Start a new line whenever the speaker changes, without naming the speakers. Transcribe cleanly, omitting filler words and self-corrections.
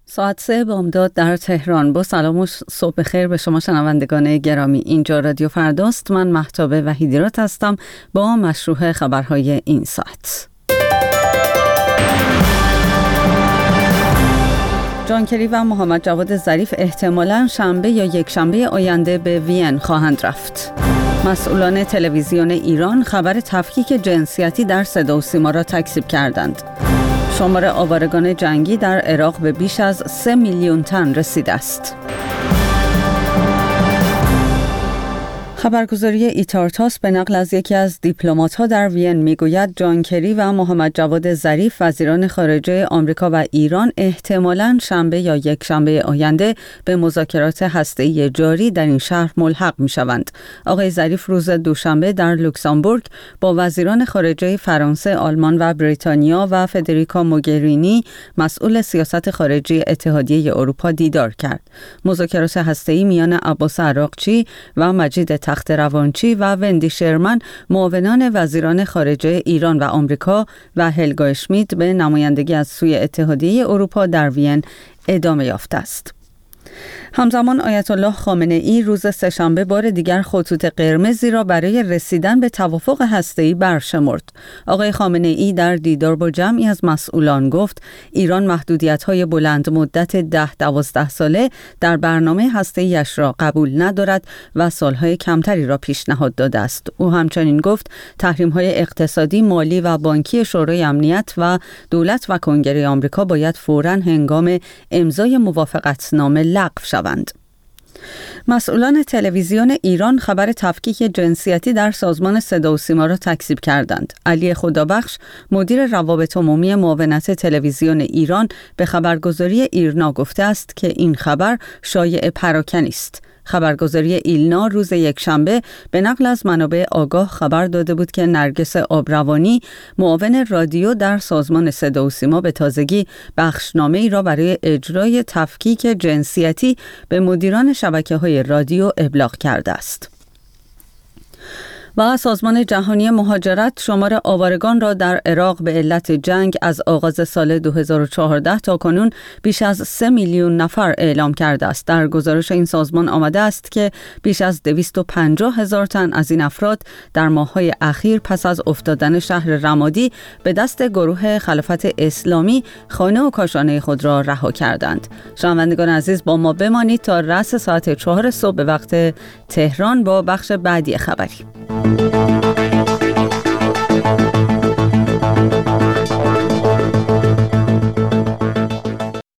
ساعت 3 بامداد در تهران. با سلام و صبح بخیر به شما شنوندگان گرامی. اینجا رادیو فرداست. من مهتاب وحیدیرات هستم با مشروع خبرهای این ساعت. جان کری و محمد جواد ظریف احتمالاً شنبه یا یک شنبه آینده به وین خواهند رفت. مسئولان تلویزیون ایران خبر تفکیک جنسیتی در صدا و سیما را تکذیب کردند. شمار آوارگان جنگی در عراق به بیش از 3 میلیون تن رسیده است. خبرگزاری ایتارتاس به نقل از یکی از دیپلمات‌ها در وین میگوید جان کری و محمد جواد ظریف وزیران خارجه آمریکا و ایران احتمالاً شنبه یا یک شنبه آینده به مذاکرات هسته‌ای جاری در این شهر ملحق می‌شوند. آقای ظریف روز دوشنبه در لوکزامبورگ با وزیران خارجه فرانسه، آلمان و بریتانیا و فدریکا موگرینی مسئول سیاست خارجی اتحادیه اروپا دیدار کرد. مذاکرات هسته‌ای میان عباس عراقچی و مجید تخت روانچی و وندی شرمن معاونان وزیران خارجه ایران و آمریکا و هلگا اشمیت به نمایندگی از سوی اتحادیه اروپا در وین ادامه یافته است. همزمان آیت الله خامنه ای روز سه‌شنبه بار دیگر خطوط قرمزی را برای رسیدن به توافق هسته‌ای برشمرد. آقای خامنه ای در دیدار با جمعی از مسئولان گفت ایران محدودیت‌های بلند مدت 10-12 ساله در برنامه هسته‌ایش را قبول ندارد و سالهای کمتری را پیشنهاد داده است. او همچنین گفت تحریم‌های اقتصادی، مالی و بانکی شورای امنیت و دولت و کنگره آمریکا باید فوراً هنگام امضای موافقتنامه لغو شوند. مسئولان تلویزیون ایران خبر تفکیک جنسیتی در سازمان صدا و سیما را تکذیب کردند. علی خدابخش مدیر روابط عمومی معاونت تلویزیون ایران به خبرگزاری ایرنا گفته است که این خبر شایعه پراکنی است. خبرگزاری ایلنا روز یکشنبه به نقل از منابع آگاه خبر داده بود که نرگس آبروانی معاون رادیو در سازمان صدا و سیما به تازگی بخشنامه‌ای را برای اجرای تفکیک جنسیتی به مدیران شبکه‌های رادیو ابلاغ کرده است. و سازمان جهانی مهاجرت شمار آوارگان را در عراق به علت جنگ از آغاز سال 2014 تا کنون بیش از 3 میلیون نفر اعلام کرده است. در گزارش این سازمان آمده است که بیش از 250,000 تن از این افراد در ماه‌های اخیر پس از افتادن شهر رمادی به دست گروه خلافت اسلامی خانه و کاشانه خود را رها کردند. شنوندگان عزیز با ما بمانید تا رأس ساعت 4 صبح به وقت تهران با بخش بعدی خبری.